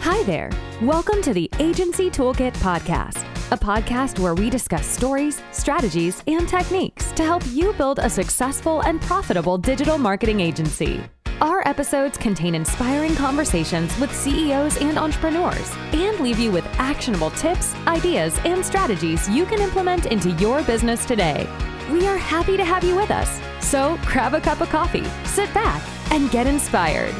Hi there. Welcome to the Agency Toolkit Podcast, a podcast where we discuss stories, strategies, and techniques to help you build a successful and profitable digital marketing agency. Our episodes contain inspiring conversations with CEOs and entrepreneurs and leave you with actionable tips, ideas, and strategies you can implement into your business today. We are happy to have you with us. So grab a cup of coffee, sit back, and get inspired.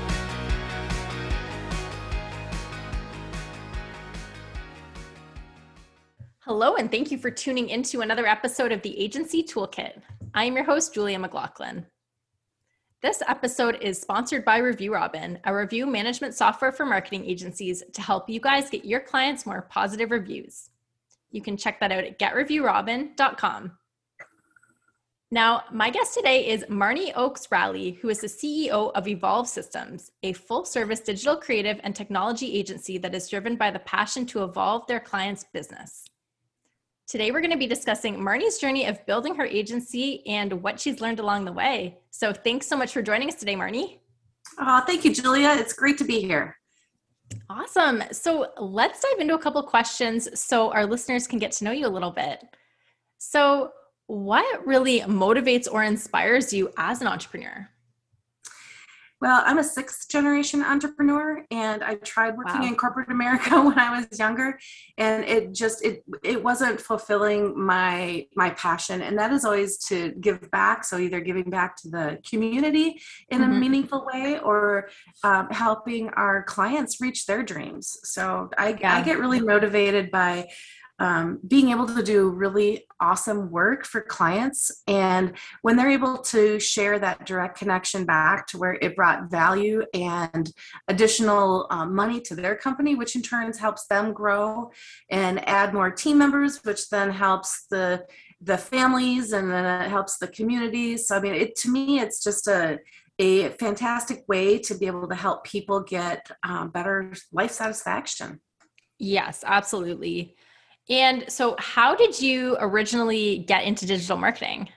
Hello, and thank you for tuning into another episode of the Agency Toolkit. I am your host, Julia McLaughlin. This episode is sponsored by Review Robin, a review management software for marketing agencies to help you guys get your clients more positive reviews. You can check that out at getreviewrobin.com. Now, my guest today is Marnie Oakes Rowley, who is the CEO of Evolve Systems, a full-service digital creative and technology agency that is driven by the passion to evolve their clients' business. Today, we're going to be discussing Marnie's journey of building her agency and what she's learned along the way. So thanks so much for joining us today, Marnie. Thank you, Julia. It's great to be here. Awesome. So let's dive into a couple of questions so our listeners can get to know you a little bit. So what really motivates or inspires you as an entrepreneur? Well, I'm a sixth generation entrepreneur, and I tried working in corporate America when I was younger, and it wasn't fulfilling my passion. And that is always to give back. So either giving back to the community in a meaningful way or helping our clients reach their dreams. So I get really motivated by being able to do really awesome work for clients. And when they're able to share that direct connection back to where it brought value and additional money to their company, which in turn helps them grow and add more team members, which then helps the families, and then it helps the communities. So, I mean, to me, it's just a fantastic way to be able to help people get better life satisfaction. Yes, absolutely. And so how did you originally get into digital marketing?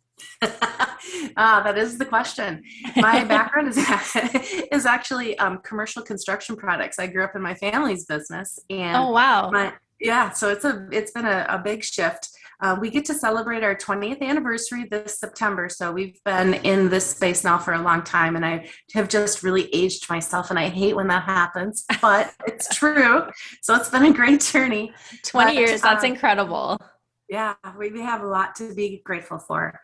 That is the question. My background is actually commercial construction products. I grew up in my family's business. And oh, wow. So it's been a big shift. We get to celebrate our 20th anniversary this September. So we've been in this space now for a long time, and I have just really aged myself, and I hate when that happens, but it's true. So it's been a great journey. 20 years, that's incredible. Yeah, we have a lot to be grateful for.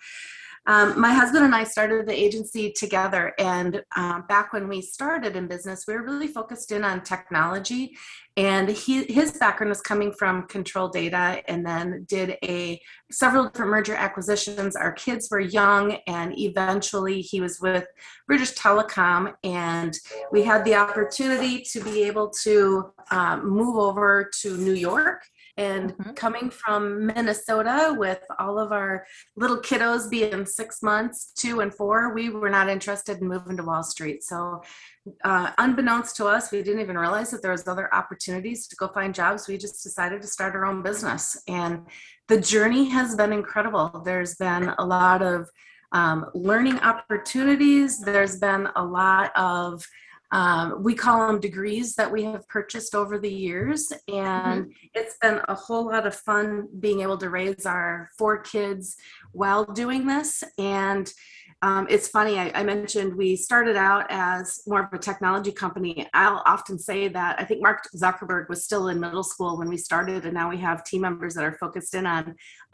My husband and I started the agency together, and back when we started in business, we were really focused in on technology, and his background was coming from Control Data, and then did several different merger acquisitions. Our kids were young, and eventually he was with British Telecom, and we had the opportunity to be able to move over to New York. And coming from Minnesota with all of our little kiddos being 6 months, 2 and 4, we were not interested in moving to Wall Street. So unbeknownst to us, we didn't even realize that there was other opportunities to go find jobs. We just decided to start our own business. And the journey has been incredible. There's been a lot of learning opportunities. There's been a lot of we call them degrees that we have purchased over the years. And it's been a whole lot of fun being able to raise our 4 kids while doing this. And it's funny, I mentioned we started out as more of a technology company. I'll often say that I think Mark Zuckerberg was still in middle school when we started, and now we have team members that are focused in on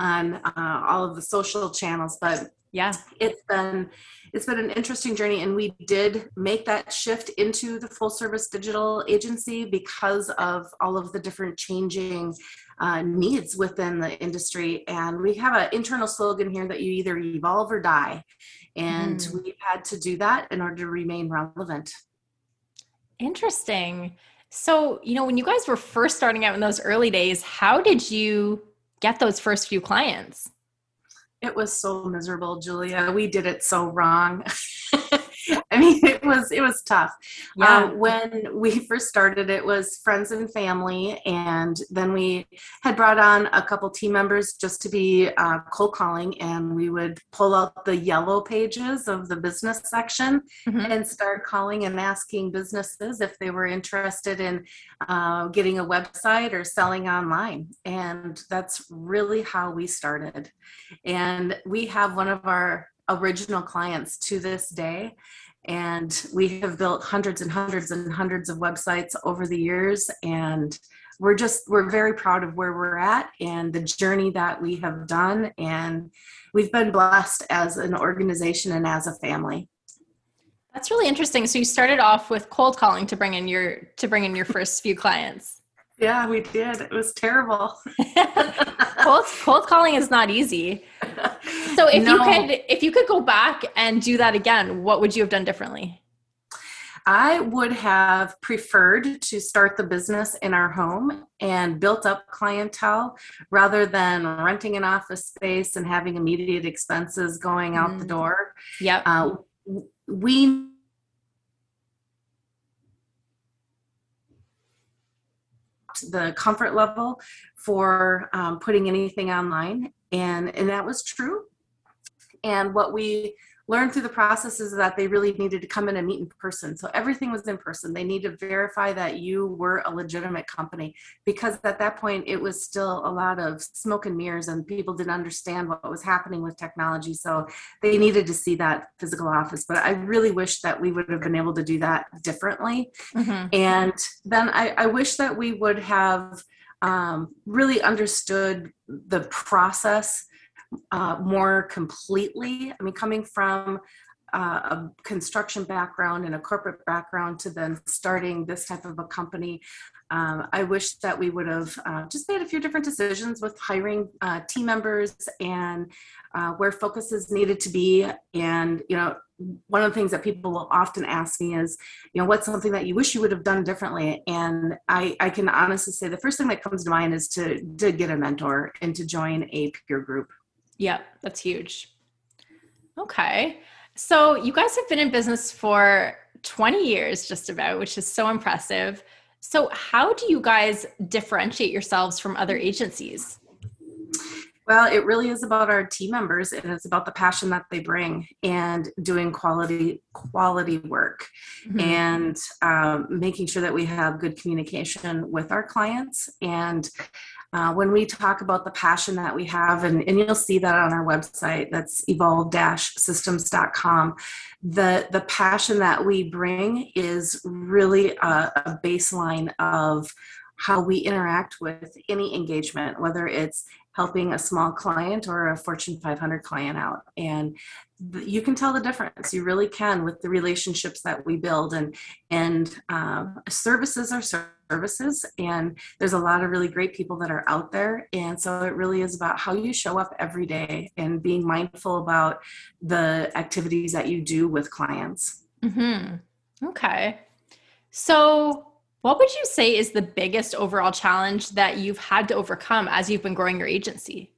all of the social channels. But yeah, it's been an interesting journey, and we did make that shift into the full service digital agency because of all of the different changing needs within the industry. And we have an internal slogan here that you either evolve or die. And we've had to do that in order to remain relevant. Interesting. So, when you guys were first starting out in those early days, how did you get those first few clients? It was so miserable, Julia. We did it so wrong. I mean, it was tough. Yeah. When we first started, it was friends and family, and then we had brought on a couple team members just to be cold calling, and we would pull out the yellow pages of the business section Mhm. and start calling and asking businesses if they were interested in getting a website or selling online. And that's really how we started. And we have one of our original clients to this day. And we have built hundreds and hundreds and hundreds of websites over the years. And we're very proud of where we're at and the journey that we have done. And we've been blessed as an organization and as a family. That's really interesting. So you started off with cold calling to bring in your first few clients. Yeah, we did. It was terrible. Cold calling is not easy. So if you could go back and do that again, what would you have done differently? I would have preferred to start the business in our home and built up clientele rather than renting an office space and having immediate expenses going out the door. Yep. We the comfort level for putting anything online, and that was true. And what we learned through the process is that they really needed to come in and meet in person. So everything was in person. They need to verify that you were a legitimate company, because at that point it was still a lot of smoke and mirrors and people didn't understand what was happening with technology. So they needed to see that physical office. But I really wish that we would have been able to do that differently. Mm-hmm. And then I wish that we would have really understood the process more completely. I mean, coming from a construction background and a corporate background to then starting this type of a company, I wish that we would have just made a few different decisions with hiring team members and where focuses needed to be. And, one of the things that people will often ask me is, what's something that you wish you would have done differently? And I can honestly say the first thing that comes to mind is to get a mentor and to join a peer group. Yeah, that's huge. Okay. So you guys have been in business for 20 years just about, which is so impressive. So how do you guys differentiate yourselves from other agencies? Well, it really is about our team members, and it's about the passion that they bring and doing quality work, Mm-hmm. and making sure that we have good communication with our clients. And when we talk about the passion that we have, and you'll see that on our website, that's evolve-systems.com, the passion that we bring is really a baseline of how we interact with any engagement, whether it's helping a small client or a Fortune 500 client out. And you can tell the difference. You really can with the relationships that we build, and services are services, and there's a lot of really great people that are out there. And so it really is about how you show up every day and being mindful about the activities that you do with clients. Mm-hmm. Okay. So what would you say is the biggest overall challenge that you've had to overcome as you've been growing your agency?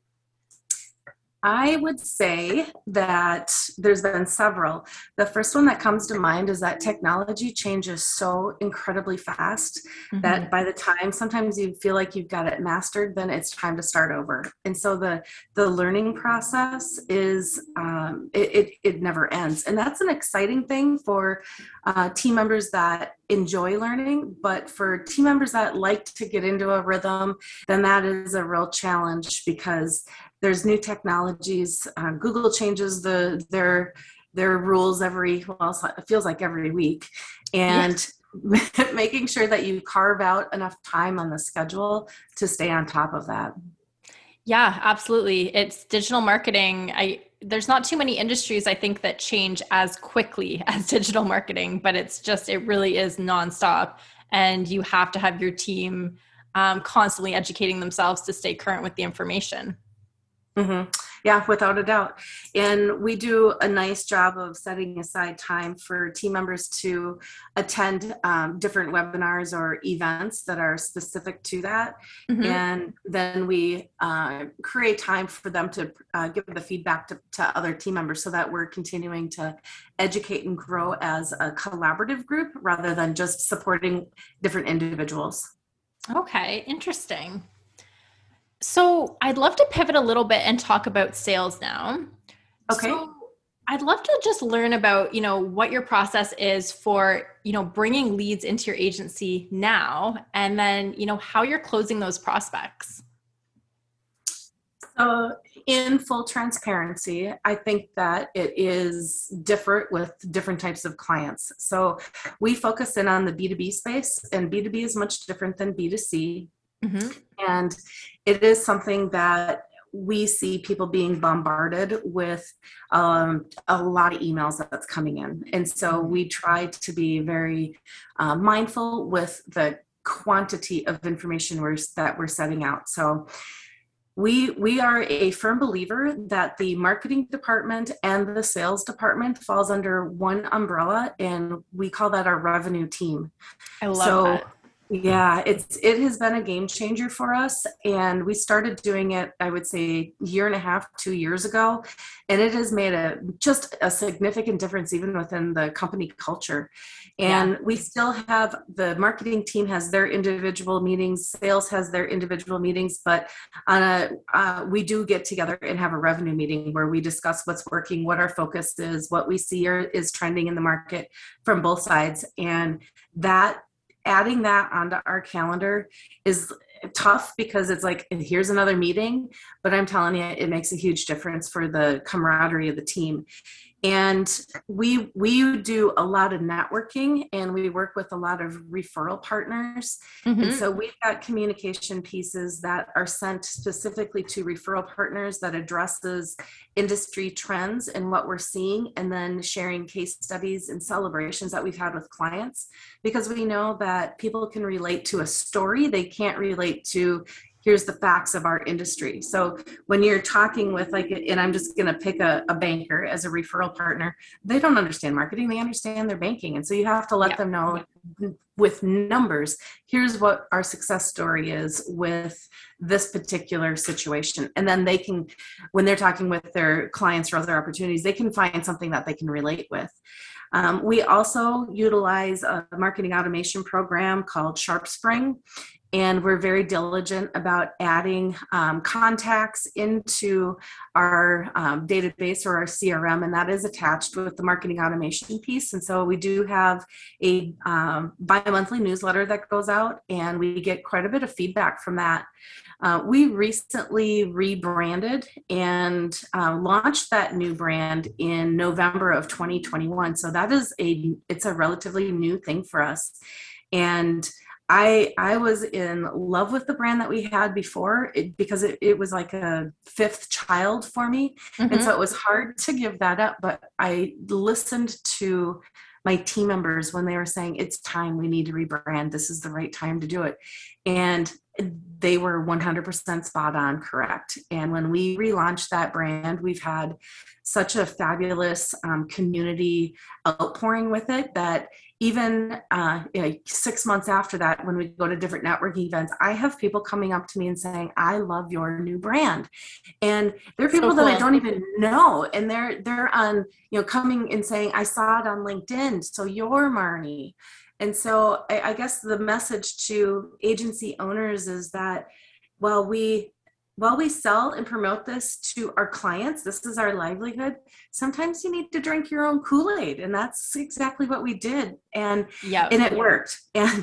I would say that there's been several. The first one that comes to mind is that technology changes so incredibly fast that by the time sometimes you feel like you've got it mastered, then it's time to start over. And so the learning process is, it never ends. And that's an exciting thing for team members that enjoy learning, but for team members that like to get into a rhythm, then that is a real challenge, because there's new technologies. Google changes their rules it feels like every week. And making sure that you carve out enough time on the schedule to stay on top of that. Yeah, absolutely. It's digital marketing. There's not too many industries, I think, that change as quickly as digital marketing, but it really is nonstop. And you have to have your team constantly educating themselves to stay current with the information. Mm-hmm. Yeah, without a doubt. And we do a nice job of setting aside time for team members to attend different webinars or events that are specific to that. Mm-hmm. And then we create time for them to give the feedback to other team members so that we're continuing to educate and grow as a collaborative group rather than just supporting different individuals. Okay, interesting. So I'd love to pivot a little bit and talk about sales now. Okay. So I'd love to just learn about, what your process is for, bringing leads into your agency now, and then, how you're closing those prospects. So in full transparency, I think that it is different with different types of clients. So we focus in on the B2B space, and B2B is much different than B2C. Mm-hmm. And it is something that we see people being bombarded with a lot of emails that's coming in. And so we try to be very mindful with the quantity of information that we're setting out. So we are a firm believer that the marketing department and the sales department falls under one umbrella, and we call that our revenue team. I love that. Yeah, it has been a game changer for us, and we started doing it, I would say, year and a half, 2 years ago, and it has made just a significant difference even within the company culture. And we still have the marketing team has their individual meetings, sales has their individual meetings, but we do get together and have a revenue meeting where we discuss what's working, what our focus is, what we see is trending in the market from both sides, and adding that onto our calendar is tough because it's like, here's another meeting, but I'm telling you, it makes a huge difference for the camaraderie of the team. And we do a lot of networking, and we work with a lot of referral partners. Mm-hmm. And so we've got communication pieces that are sent specifically to referral partners that addresses industry trends and what we're seeing, and then sharing case studies and celebrations that we've had with clients, because we know that people can relate to a story. They can't relate to, here's the facts of our industry. So when you're talking with and I'm just going to pick a banker as a referral partner, they don't understand marketing, they understand their banking. And so you have to let them know with numbers, here's what our success story is with this particular situation. And then they can, when they're talking with their clients or other opportunities, they can find something that they can relate with. We also utilize a marketing automation program called SharpSpring, and we're very diligent about adding contacts into our database or our CRM, and that is attached with the marketing automation piece. And so we do have a bi-monthly newsletter that goes out, and we get quite a bit of feedback from that. We recently rebranded and launched that new brand in November of 2021. So it's a relatively new thing for us. And I was in love with the brand that we had before because it was like a fifth child for me. Mm-hmm. And so it was hard to give that up. But I listened to my team members when they were saying, it's time, we need to rebrand. This is the right time to do it. And they were 100% spot on correct. And when we relaunched that brand, we've had such a fabulous community outpouring with it that even 6 months after that, when we go to different networking events, I have people coming up to me and saying, I love your new brand. And there are people that I don't even know. And they're on, coming and saying, I saw it on LinkedIn. So you're Marnie. And so I guess the message to agency owners is that while we sell and promote this to our clients, this is our livelihood, sometimes you need to drink your own Kool-Aid. And that's exactly what we did. And it worked. And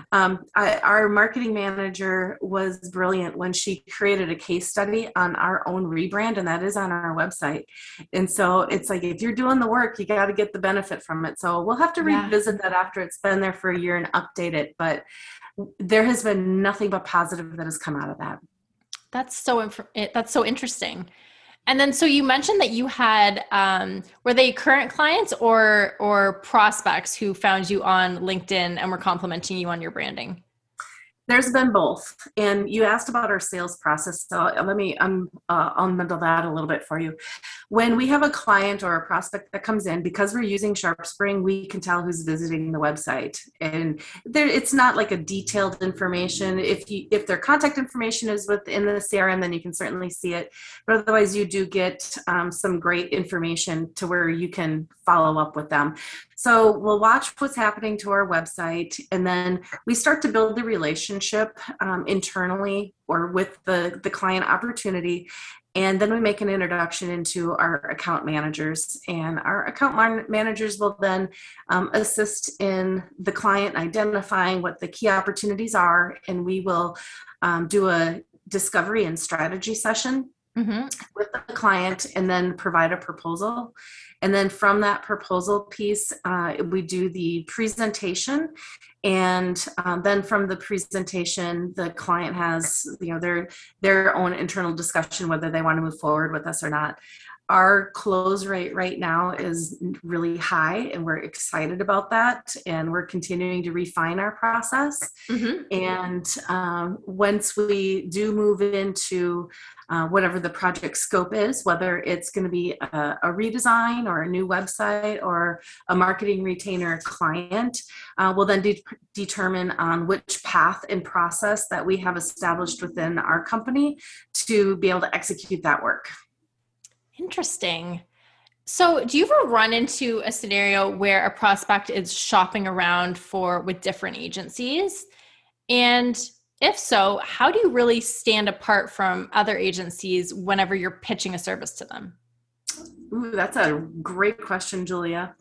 our marketing manager was brilliant when she created a case study on our own rebrand, and that is on our website. And so it's like, if you're doing the work, you got to get the benefit from it. So we'll have to revisit that after it's been there for a year and update it. But there has been nothing but positive that has come out of that. That's so interesting. And then, so you mentioned that you had, were they current clients or prospects who found you on LinkedIn and were complimenting you on your branding? There's been both. And you asked about our sales process. So let me unbundle that a little bit for you. When we have a client or a prospect that comes in, because we're using SharpSpring, we can tell who's visiting the website. And it's not like a detailed information. If their contact information is within the CRM, then you can certainly see it. But otherwise, you do get some great information to where you can follow up with them. So we'll watch what's happening to our website, and then we start to build the relationship internally or with the client opportunity. And then we make an introduction into our account managers, and our account managers will then assist in the client identifying what the key opportunities are, and we will do a discovery and strategy session with the client and then provide a proposal. And then from that proposal piece, we do the presentation. And then from the presentation, the client has, their own internal discussion whether they want to move forward with us or not. Our close rate right now is really high, and we're excited about that. And we're continuing to refine our process. And once we do move into whatever the project scope is, whether it's going to be a redesign or a new website or a marketing retainer client, we'll then determine on which path and process that we have established within our company to be able to execute that work. Interesting. So do you ever run into a scenario where a prospect is shopping around with different agencies? And if so, how do you really stand apart from other agencies whenever you're pitching a service to them? Ooh, that's a great question, Julia.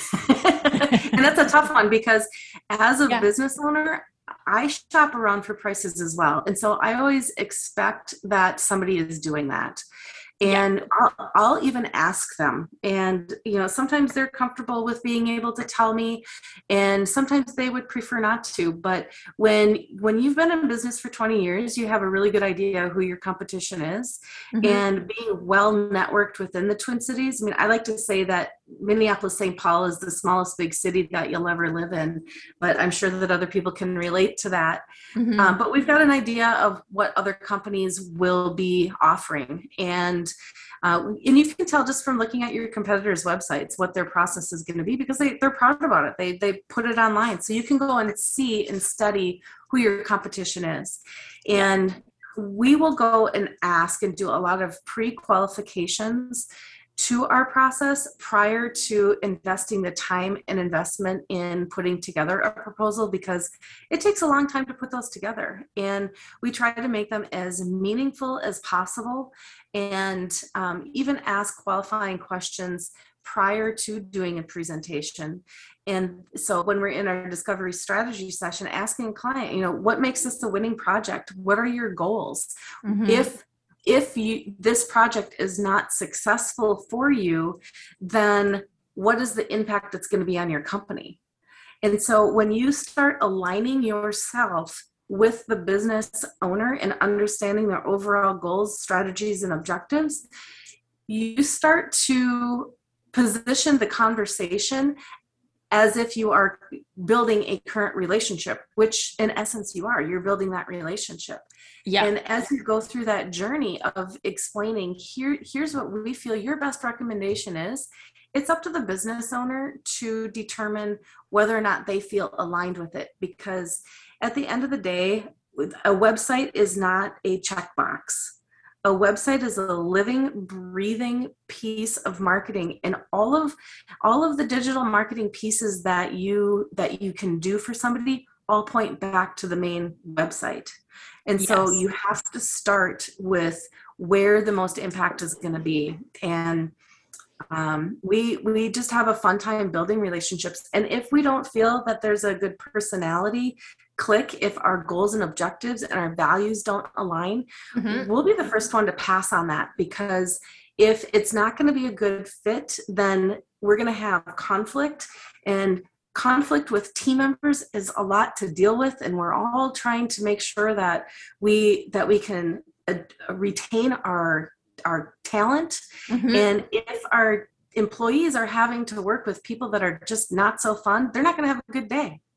And that's a tough one because as a business owner, I shop around for prices as well. And so I always expect that somebody is doing that. And I'll even ask them. And, sometimes they're comfortable with being able to tell me, and sometimes they would prefer not to. But when you've been in business for 20 years, you have a really good idea who your competition is. And being well networked within the Twin Cities. I mean, I like to say that Minneapolis, St. Paul is the smallest big city that you'll ever live in, but I'm sure that other people can relate to that. But we've got an idea of what other companies will be offering. And you can tell just from looking at your competitors' websites what their process is going to be, because they're proud about it. They put it online. So you can go and see and study who your competition is. And we will go and ask and do a lot of pre-qualifications to our process prior to investing the time and investment in putting together a proposal, because it takes a long time to put those together. And we try to make them as meaningful as possible, and even ask qualifying questions prior to doing a presentation. And so when we're in our discovery strategy session, asking a client, what makes this a winning project? What are your goals? If this project is not successful for you, then what is the impact it's going to be on your company? And so when you start aligning yourself with the business owner and understanding their overall goals, strategies, and objectives, you start to position the conversation as if you are building a current relationship, which in essence you are. You're building that relationship. Yeah. And as you go through that journey of explaining, here's what we feel your best recommendation is, it's up to the business owner to determine whether or not they feel aligned with it. Because at the end of the day, a website is not a checkbox. A website is a living, breathing piece of marketing, and all of the digital marketing pieces that you can do for somebody all point back to the main website. And so you have to start with where the most impact is going to be. And we just have a fun time building relationships. And if we don't feel that there's a good personality click, if our goals and objectives and our values don't align, we'll be the first one to pass on that. Because if it's not going to be a good fit, then we're going to have conflict, and conflict with team members is a lot to deal with. And we're all trying to make sure that we can retain our talent. And if our employees are having to work with people that are just not so fun, they're not going to have a good day.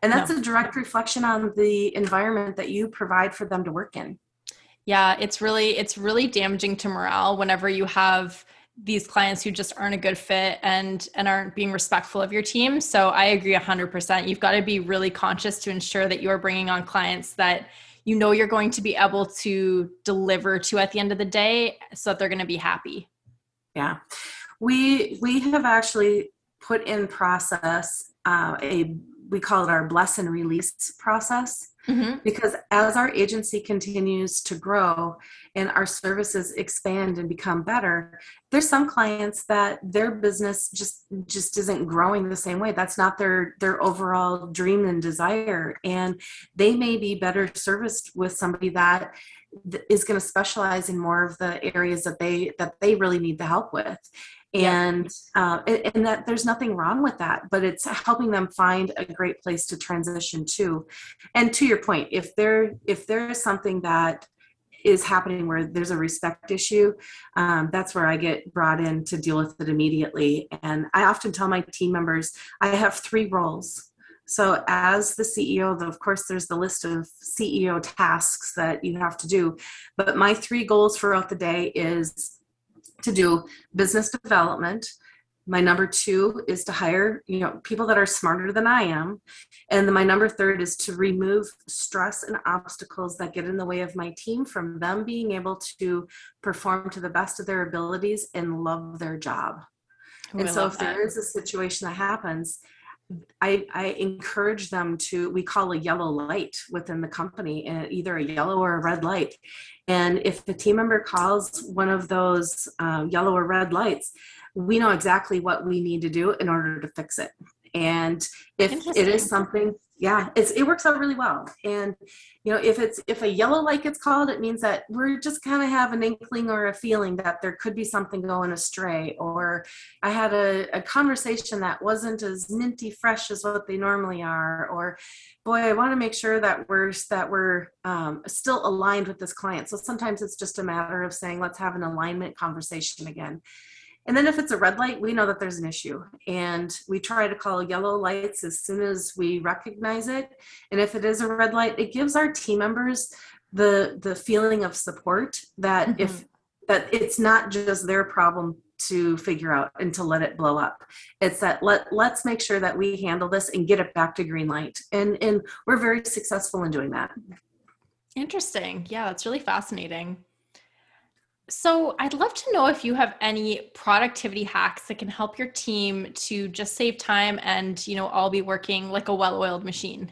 And that's No. a direct reflection on the environment that you provide for them to work in. Yeah, it's really damaging to morale whenever you have these clients who just aren't a good fit and aren't being respectful of your team. So I agree 100%. You've got to be really conscious to ensure that you are bringing on clients that you know you're going to be able to deliver to at the end of the day so that they're going to be happy. Yeah. We have actually put in process we call it our bless and release process. Mm-hmm. Because as our agency continues to grow and our services expand and become better, there's some clients that their business just isn't growing the same way. That's not their overall dream and desire, and they may be better serviced with somebody that is going to specialize in more of the areas that they really need the help with. And and that there's nothing wrong with that, but it's helping them find a great place to transition to. And to your point, if there is something that is happening where there's a respect issue, that's where I get brought in to deal with it immediately. And I often tell my team members, I have 3 roles. So as the CEO, of course, there's the list of CEO tasks that you have to do, but my 3 goals throughout the day is to do business development. My number 2 is to hire, people that are smarter than I am. And then my number 3 is to remove stress and obstacles that get in the way of my team from them being able to perform to the best of their abilities and love their job. And so if there is a situation that happens, I encourage them to, we call a yellow light within the company, either a yellow or a red light. And if the team member calls one of those yellow or red lights, we know exactly what we need to do in order to fix it. And if it is something, it works out really well. And, if a yellow light gets called, it means that we're just kind of have an inkling or a feeling that there could be something going astray. Or I had a conversation that wasn't as minty fresh as what they normally are. Or, boy, I want to make sure that we're still aligned with this client. So sometimes it's just a matter of saying, let's have an alignment conversation again. And then if it's a red light, we know that there's an issue, and we try to call yellow lights as soon as we recognize it. And if it is a red light, it gives our team members the feeling of support that that it's not just their problem to figure out and to let it blow up. It's that let's make sure that we handle this and get it back to green light. And we're very successful in doing that. Interesting. Yeah, that's really fascinating. So I'd love to know if you have any productivity hacks that can help your team to just save time and, all be working like a well-oiled machine.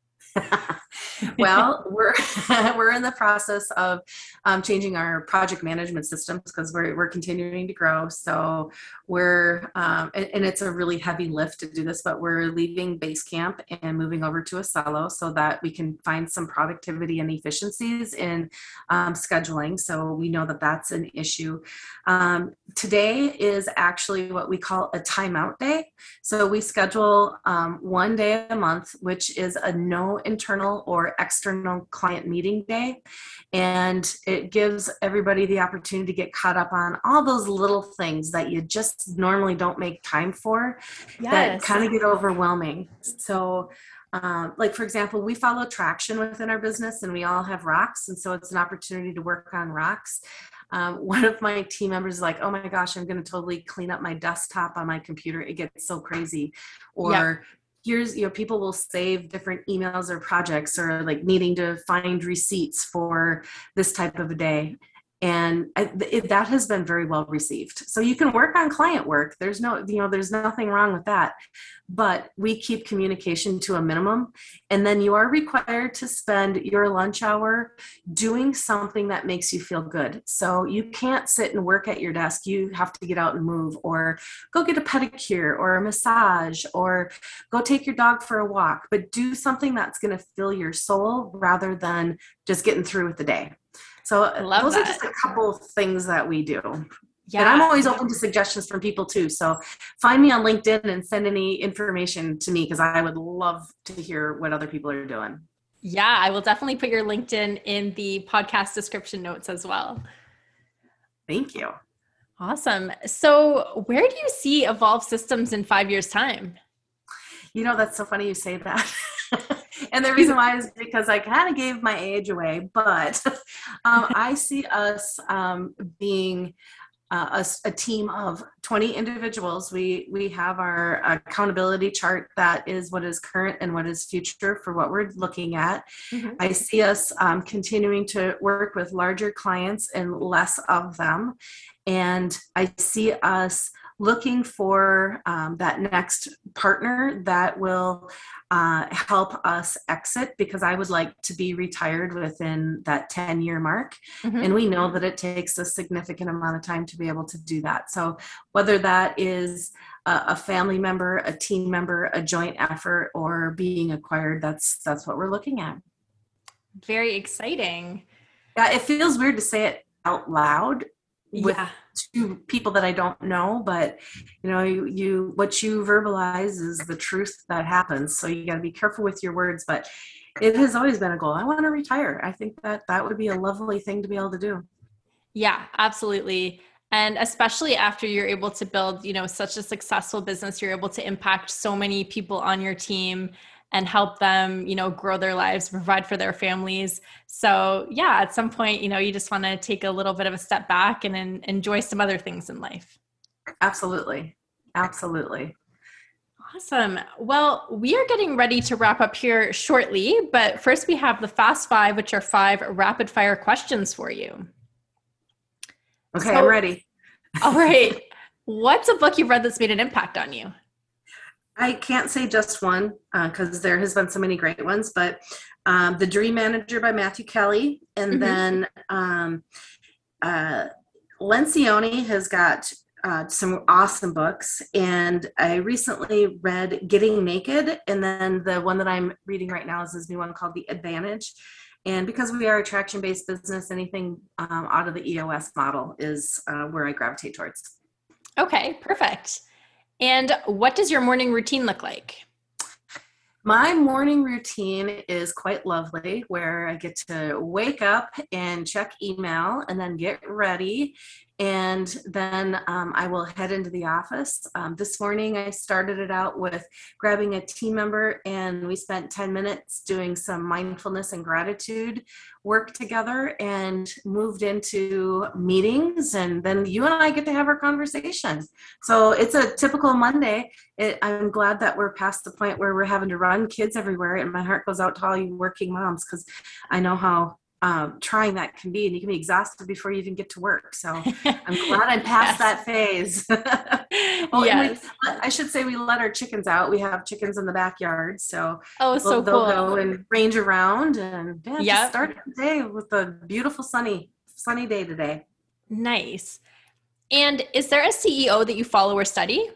Well, we're in the process of changing our project management systems because we're continuing to grow. So we're and it's a really heavy lift to do this, but we're leaving Basecamp and moving over to Acelo so that we can find some productivity and efficiencies in scheduling. So we know that that's an issue. Today is actually what we call a timeout day. So we schedule one day a month, which is a no internal or external client meeting day. And it gives everybody the opportunity to get caught up on all those little things that you just normally don't make time for, that kind of get overwhelming. So like, for example, we follow traction within our business and we all have rocks. And so it's an opportunity to work on rocks. One of my team members is like, oh my gosh, I'm going to totally clean up my desktop on my computer. It gets so crazy. Or here's, people will save different emails or projects, or like needing to find receipts for this type of a day. And that has been very well received. So you can work on client work. There's nothing wrong with that. But we keep communication to a minimum. And then you are required to spend your lunch hour doing something that makes you feel good. So you can't sit and work at your desk. You have to get out and move, or go get a pedicure or a massage, or go take your dog for a walk. But do something that's going to fill your soul rather than just getting through with the day. So those are just a couple of things that we do. Yeah. And I'm always open to suggestions from people too. So find me on LinkedIn and send any information to me, because I would love to hear what other people are doing. Yeah, I will definitely put your LinkedIn in the podcast description notes as well. Thank you. Awesome. So where do you see Evolve Systems in 5 years' time? That's so funny you say that. And the reason why is because I kind of gave my age away, but I see us being a team of 20 individuals. We have our accountability chart that is what is current and what is future for what we're looking at. Mhm. I see us continuing to work with larger clients and less of them. And I see us looking for that next partner that will help us exit, because I would like to be retired within that 10-year mark. Mhm. And we know that it takes a significant amount of time to be able to do that. So whether that is a family member, a team member, a joint effort, or being acquired, that's what we're looking at. Very exciting. Yeah, it feels weird to say it out loud with Yeah. two people that I don't know, but you what you verbalize is the truth that happens. So you got to be careful with your words, but it has always been a goal. I want to retire. I think that would be a lovely thing to be able to do. Yeah, absolutely. And especially after you're able to build, such a successful business, you're able to impact so many people on your team and help them, grow their lives, provide for their families. So yeah, at some point, you just want to take a little bit of a step back and enjoy some other things in life. Absolutely. Absolutely. Awesome. Well, we are getting ready to wrap up here shortly, but first we have the Fast Five, which are 5 rapid fire questions for you. Okay, I'm ready. All right. What's a book you've read that's made an impact on you? I can't say just one because there has been so many great ones, but The Dream Manager by Matthew Kelly, and then Lencioni has got some awesome books, and I recently read Getting Naked, and then the one that I'm reading right now is this new one called The Advantage. And because we are a traction-based business, anything out of the EOS model is where I gravitate towards. Okay, perfect. And what does your morning routine look like? My morning routine is quite lovely, where I get to wake up and check email and then get ready. And then I will head into the office. This morning, I started it out with grabbing a team member, and we spent 10 minutes doing some mindfulness and gratitude work together, and moved into meetings. And then you and I get to have our conversation. So it's a typical Monday. I'm glad that we're past the point where we're having to run kids everywhere. And my heart goes out to all you working moms, because I know how trying that can be, and you can be exhausted before you even get to work. So I'm glad I'm past that phase. Yes. I should say we let our chickens out. We have chickens in the backyard, so so they'll cool. go and range around, and just start the day with a beautiful sunny day today. Nice. And is there a CEO that you follow or study?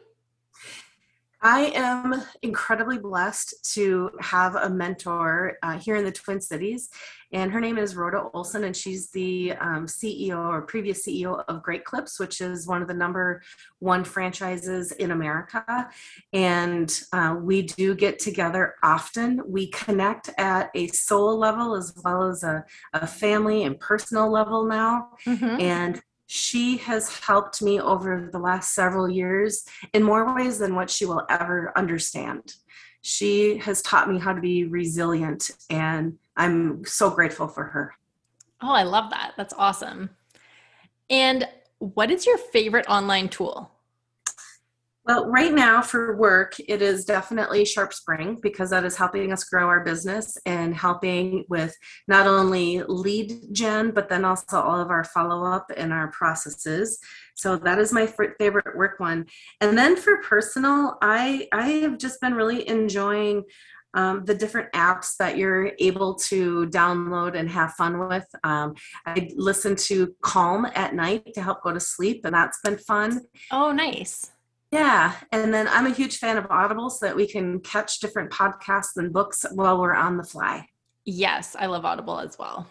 I am incredibly blessed to have a mentor here in the Twin Cities, and her name is Rhoda Olson, and she's the CEO or previous CEO of Great Clips, which is one of the #1 franchises in America. And we do get together often. We connect at a soul level as well as a family and personal level now. And she has helped me over the last several years in more ways than what she will ever understand. She has taught me how to be resilient, and I'm so grateful for her. Oh, I love that. That's awesome. And what is your favorite online tool? Well, right now for work, it is definitely SharpSpring, because that is helping us grow our business and helping with not only lead gen, but then also all of our follow-up and our processes. So that is my favorite work one. And then for personal, I have just been really enjoying the different apps that you're able to download and have fun with. I listen to Calm at night to help go to sleep, and that's been fun. Oh, nice. Yeah, and then I'm a huge fan of Audible, so that we can catch different podcasts and books while we're on the fly. Yes, I love Audible as well.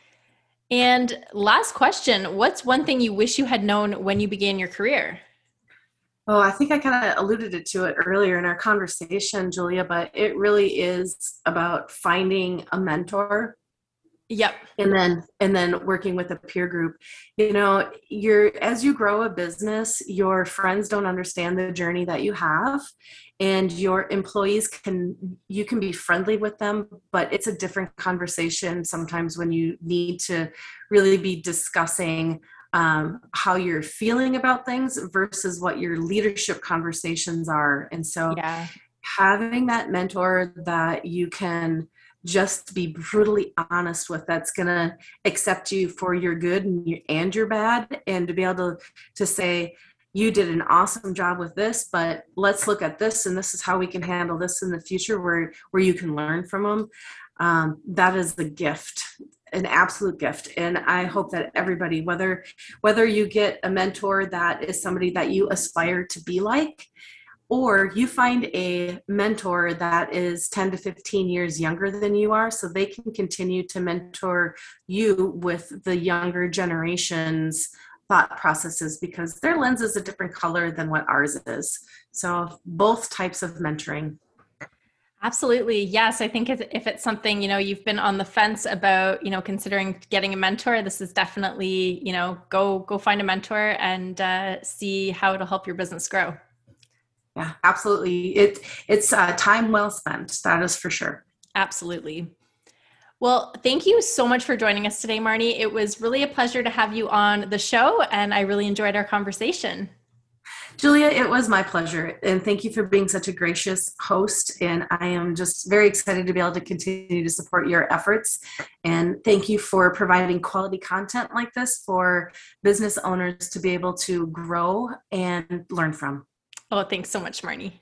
And last question, what's one thing you wish you had known when you began your career? Oh, I think I kind of alluded to it earlier in our conversation, Julia, but it really is about finding a mentor Yep. And then working with a peer group. As you grow a business, your friends don't understand the journey that you have, and your employees you can be friendly with them, but it's a different conversation sometimes when you need to really be discussing how you're feeling about things versus what your leadership conversations are. And so having that mentor that you can just be brutally honest with, that's going to accept you for your good and your bad, and to be able to say, you did an awesome job with this, but let's look at this, and this is how we can handle this in the future, where you can learn from them. That is the gift, an absolute gift. And I hope that everybody, whether you get a mentor that is somebody that you aspire to be like, or you find a mentor that is 10 to 15 years younger than you are, so they can continue to mentor you with the younger generation's thought processes, because their lens is a different color than what ours is. So both types of mentoring. Absolutely. Yes. I think if it's something, you've been on the fence about, considering getting a mentor, this is definitely, go find a mentor and see how it'll help your business grow. Yeah, absolutely. It's time well spent. That is for sure. Absolutely. Well, thank you so much for joining us today, Marnie. It was really a pleasure to have you on the show, and I really enjoyed our conversation. Julia, it was my pleasure. And thank you for being such a gracious host. And I am just very excited to be able to continue to support your efforts. And thank you for providing quality content like this for business owners to be able to grow and learn from. Oh, thanks so much, Marnie.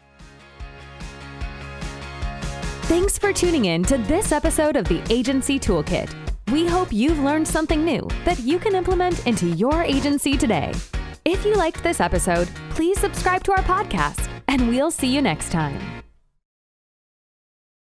Thanks for tuning in to this episode of the Agency Toolkit. We hope you've learned something new that you can implement into your agency today. If you liked this episode, please subscribe to our podcast, and we'll see you next time.